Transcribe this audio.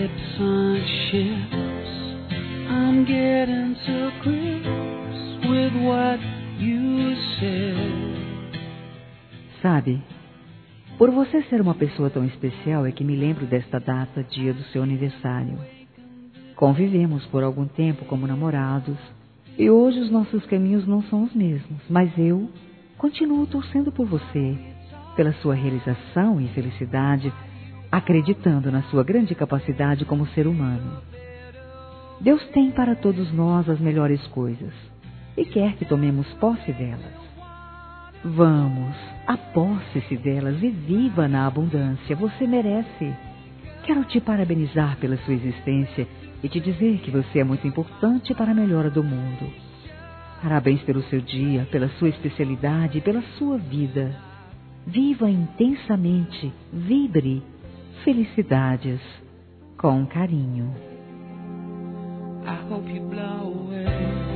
hips on ships. I'm getting to grips with what you said. Sabe, por você ser uma pessoa tão especial é que me lembro desta data, dia do seu aniversário. Convivemos por algum tempo como namorados e hoje os nossos caminhos não são os mesmos, mas eu continuo torcendo por você, pela sua realização e felicidade, acreditando na sua grande capacidade como ser humano. Deus tem para todos nós as melhores coisas e quer que tomemos posse delas. Vamos, aposse-se delas e viva na abundância, você merece. Quero te parabenizar pela sua existência e te dizer que você é muito importante para a melhora do mundo. Parabéns pelo seu dia, pela sua especialidade e pela sua vida. Viva intensamente, vibre. Felicidades, com carinho. I hope you blow away